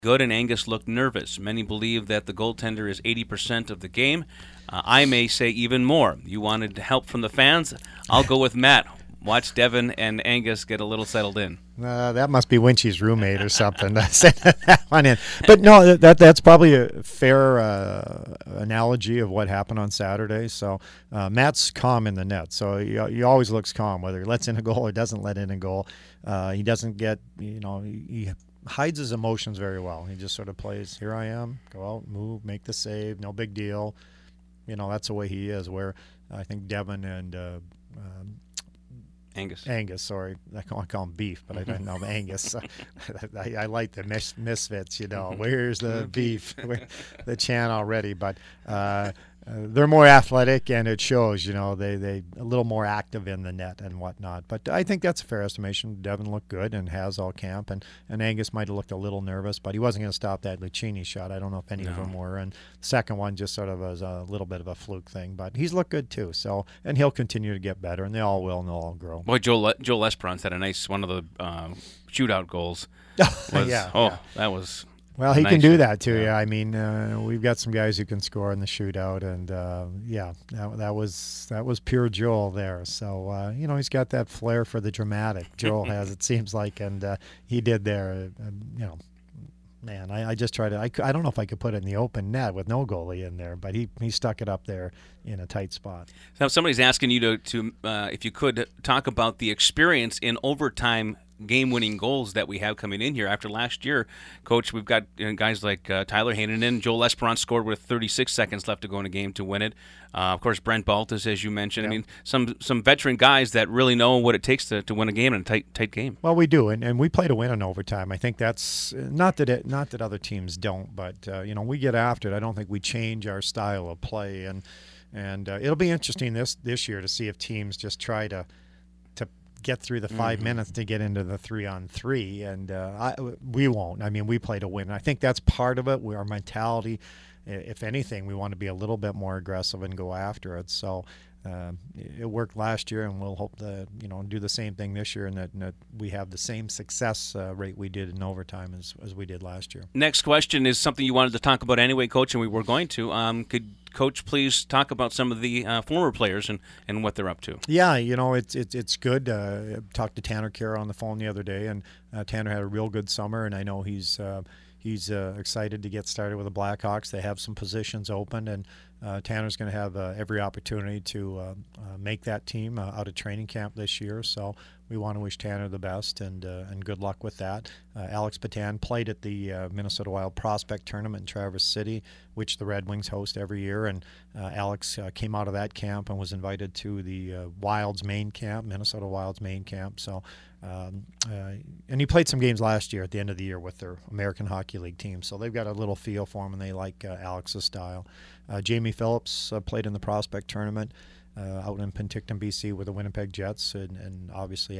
good, and Angus looked nervous. Many believe that the goaltender is 80% of the game. I may say even more. You wanted help from the fans? I'll go with Matt. Watch Devin and Angus get a little settled in. That must be Winchy's roommate or something. That one in. But no, that's probably a fair analogy of what happened on Saturday. So Matt's calm in the net. So he always looks calm, whether he lets in a goal or doesn't let in a goal. He doesn't get, he hides his emotions very well. He just sort of plays, here I am, go out, move, make the save, no big deal. That's the way he is, where I think Devin and Angus, sorry. I call him Beef, but I don't know Angus. I like the misfits, Where's the beef? The chant already, but they're more athletic, and it shows. They a little more active in the net and whatnot. But I think that's a fair estimation. Devin looked good and has all camp, and Angus might have looked a little nervous, but he wasn't going to stop that Lucchini shot. I don't know if any of them were, and the second one just sort of was a little bit of a fluke thing. But he's looked good too. So, and he'll continue to get better, and they all will, and they'll all grow. Boy, Joel Esperance had a nice one of the shootout goals. That was. Well, he can do that too. Yeah, I mean, we've got some guys who can score in the shootout, and that was pure Joel there. So he's got that flair for the dramatic. Joel has, it seems like, and he did there. Man, I just tried to. I don't know if I could put it in the open net with no goalie in there, but he stuck it up there in a tight spot. Now, somebody's asking you to if you could talk about the experience in overtime game-winning goals that we have coming in here after last year. Coach, we've got guys like Tyler Heinonen. Joel Esperance scored with 36 seconds left to go in a game to win it. Of course, Brent Baltus, as you mentioned. Yep. I mean, some veteran guys that really know what it takes to win a game in a tight game. Well, we do, and we play to win in overtime. I think that's not that other teams don't, but we get after it. I don't think we change our style of play, and it'll be interesting this year to see if teams just try to get through the 5 minutes to get into the 3-on-3, and we won't. I mean, we play to win. I think that's part of it. Our mentality, if anything, we want to be a little bit more aggressive and go after it. So it worked last year, and we'll hope to do the same thing this year, and that we have the same success rate we did in overtime as we did last year. Next question is something you wanted to talk about anyway, Coach, and we were going to. Could Coach please talk about some of the former players and what they're up to? Yeah, it's good. I talked to Tanner Kara on the phone the other day, and Tanner had a real good summer, and I know he's excited to get started with the Blackhawks. They have some positions open, and Tanner's going to have every opportunity to make that team out of training camp this year. So we want to wish Tanner the best and good luck with that. Alex Patan played at the Minnesota Wild Prospect Tournament in Traverse City, which the Red Wings host every year. And Alex came out of that camp and was invited to the Wild's main camp, Minnesota Wild's main camp. So. And he played some games last year at the end of the year with their American Hockey League team. So they've got a little feel for him, and they like Alex's style. Jamie Phillips played in the Prospect Tournament out in Penticton, BC with the Winnipeg Jets, and obviously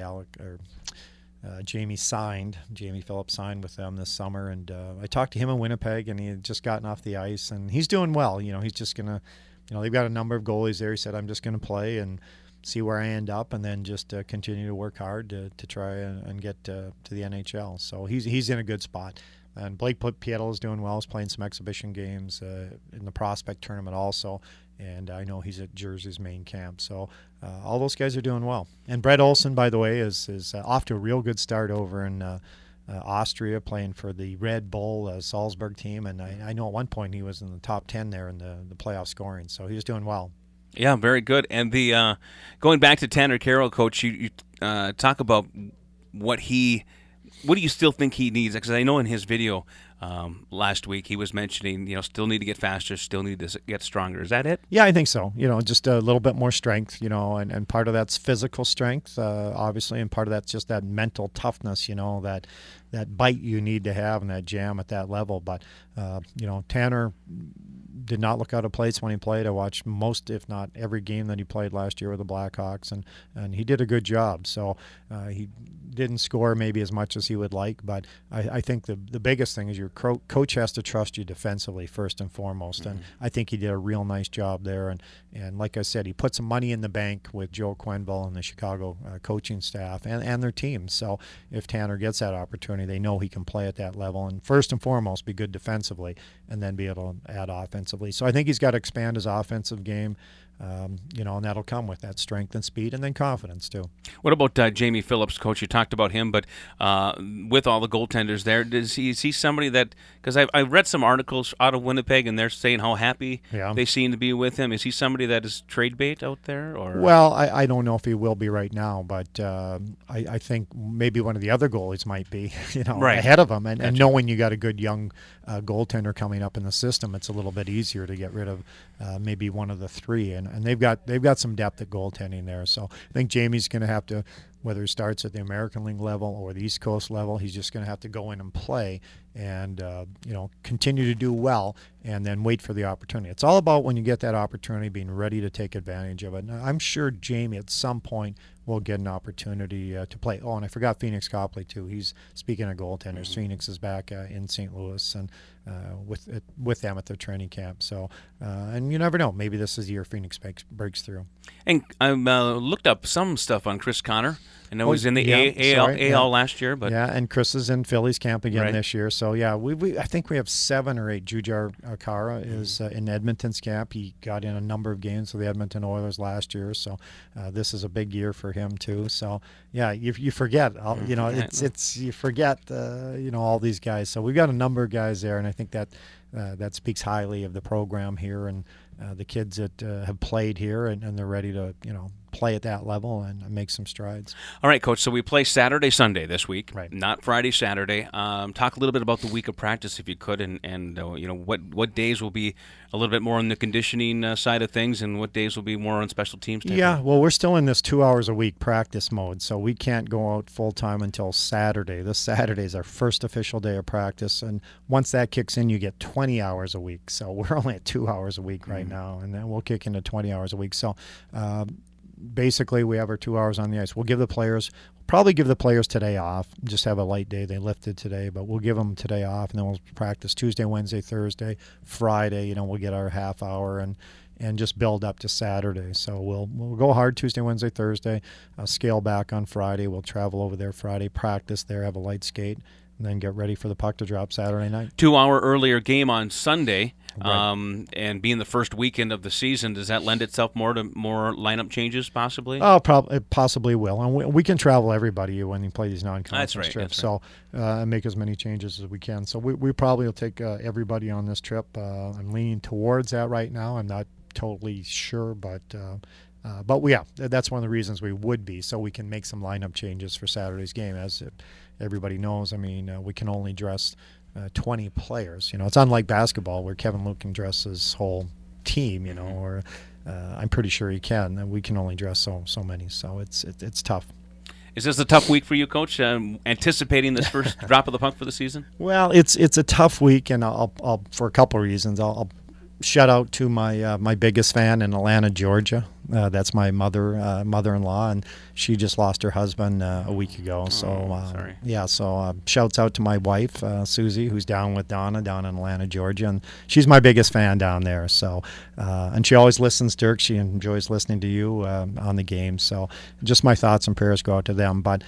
Jamie Phillips signed with them this summer. And I talked to him in Winnipeg, and he had just gotten off the ice, and he's doing well. He's just going to, they've got a number of goalies there. He said, I'm just going to play and see where I end up, and then just continue to work hard to try and get to the NHL. So he's in a good spot. And Blake Pietel is doing well. He's playing some exhibition games in the Prospect Tournament also, and I know he's at Jersey's main camp. So all those guys are doing well. And Brett Olson, by the way, is off to a real good start over in Austria, playing for the Red Bull Salzburg team. And I know at one point he was in the top 10 there in the playoff scoring. So he's doing well. Yeah, very good. And the going back to Tanner Carroll, Coach, you talk about what do you still think he needs? Because I know in his video last week he was mentioning, still need to get faster, still need to get stronger. Is that it? Yeah, I think so. Just a little bit more strength, and part of that's physical strength, obviously, and part of that's just that mental toughness, that bite you need to have and that jam at that level. But, Tanner did not look out of place when he played. I watched most, if not every game that he played last year with the Blackhawks, and he did a good job. So he didn't score maybe as much as he would like, but I think the biggest thing is your coach has to trust you defensively first and foremost, and I think he did a real nice job there. And like I said, he put some money in the bank with Joe Quenneville and the Chicago coaching staff and their team. So if Tanner gets that opportunity, they know he can play at that level, and first and foremost be good defensively, and then be able to add offensively. So I think he's got to expand his offensive game. And that'll come with that strength and speed, and then confidence too. What about Jamie Phillips, Coach? You talked about him, but with all the goaltenders there, is he somebody that? Because I read some articles out of Winnipeg, and they're saying how happy they seem to be with him. Is he somebody that is trade bait out there? Or well, I don't know if he will be right now, but I think maybe one of the other goalies might be, ahead of him, and knowing you got a good young goaltender coming up in the system, it's a little bit easier to get rid of maybe one of the three, and they've got some depth at goaltending there. So I think Jamie's going to have to, whether he starts at the American League level or the East Coast level, he's just going to have to go in and play and continue to do well, and then wait for the opportunity. It's all about, when you get that opportunity, being ready to take advantage of it. And I'm sure Jamie at some point will get an opportunity to play. Oh, and I forgot Phoenix Copley too. He's, speaking of goaltenders, Phoenix is back in St. Louis and with them at their training camp. So, and you never know. Maybe this is the year Phoenix breaks through. And I looked up some stuff on Chris Connor. I know he was in the AL last year, but and Chris is in Phillies camp again this year. So I think we have 7 or 8. Jujar Akara is in Edmonton's camp. He got in a number of games with the Edmonton Oilers last year. So this is a big year for him too. So you forget, you forget all these guys. So we've got a number of guys there, and I think that speaks highly of the program here and the kids that have played here, and they're ready to play at that level and make some strides. All right, Coach. So we play Saturday, Sunday this week, right? Not Friday, Saturday. Talk a little bit about the week of practice, if you could, and what days will be a little bit more on the conditioning side of things, and what days will be more on special teams. Yeah, well, we're still in this 2 hours a week practice mode, so we can't go out full time until Saturday. This Saturday is our first official day of practice, and once that kicks in, you get 20 hours a week. So we're only at 2 hours a week right now, and then we'll kick into 20 hours a week. So basically, we have our 2 hours on the ice. We'll probably give the players today off, just have a light day. They lifted today, but we'll give them today off, and then we'll practice Tuesday, Wednesday, Thursday, Friday. We'll get our half hour and just build up to Saturday. So we'll go hard Tuesday, Wednesday, Thursday, scale back on Friday. We'll travel over there Friday, practice there, have a light skate, and then get ready for the puck to drop Saturday night. 2 hour earlier game on Sunday. Right. And being the first weekend of the season, does that lend itself more to more lineup changes, possibly? Oh, it possibly will. And we can travel everybody when you play these non-conference trips. So make as many changes as we can. So we probably will take everybody on this trip. I'm leaning towards that right now. I'm not totally sure, but that's one of the reasons we would be, so we can make some lineup changes for Saturday's game. As everybody knows, we can only dress 20 players. It's unlike basketball where Kevin Luke can dress his whole team, or I'm pretty sure he can, and we can only dress so many. So it's tough. Is this a tough week for you, Coach, anticipating this first drop of the puck for the season? Well, it's a tough week, and I'll for a couple of reasons. I'll shout out to my biggest fan in Atlanta, Georgia. That's my mother-in-law, and she just lost her husband a week ago. Sorry. So shouts out to my wife, Susie, who's down with Donna down in Atlanta, Georgia, and she's my biggest fan down there. So, and she always listens, Dirk. She enjoys listening to you on the game. So, just my thoughts and prayers go out to them. But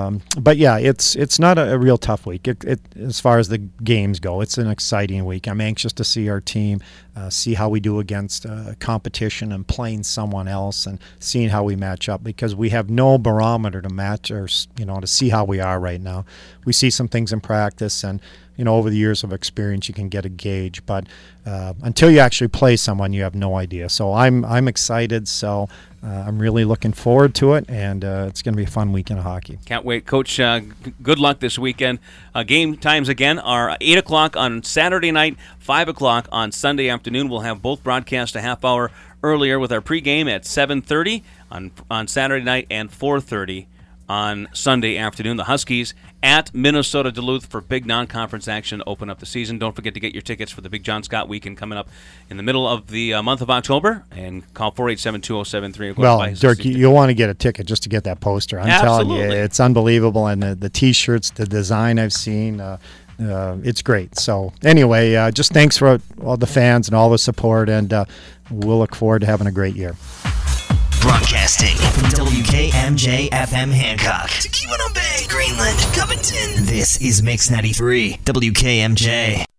yeah, it's not a real tough week. As far as the games go, it's an exciting week. I'm anxious to see our team, see how we do against competition and playing someone else, and seeing how we match up, because we have no barometer to match or to see how we are right now. We see some things in practice, and over the years of experience you can get a gauge, but until you actually play someone, you have no idea. So I'm excited. So I'm really looking forward to it, and it's going to be a fun weekend of hockey. Can't wait, Coach. Good luck this weekend. Game times again are 8 o'clock on Saturday night, 5 o'clock on Sunday afternoon. We'll have both broadcast a half hour earlier with our pregame at 7:30 on Saturday night and 4:30 on Sunday afternoon. The Huskies at Minnesota Duluth for big non-conference action to open up the season. Don't forget to get your tickets for the Big John Scott Weekend coming up in the middle of the month of October. And call 487-2073. Well, Dirk, you'll want to get a ticket just to get that poster. I'm telling you, it's unbelievable. And the T-shirts, the design I've seen, it's great. So anyway, just thanks for all the fans and all the support, and we'll look forward to having a great year. Broadcasting WKMJ FM Hancock, Tequila Bay, Greenland, Covington. This is Mix 93 WKMJ.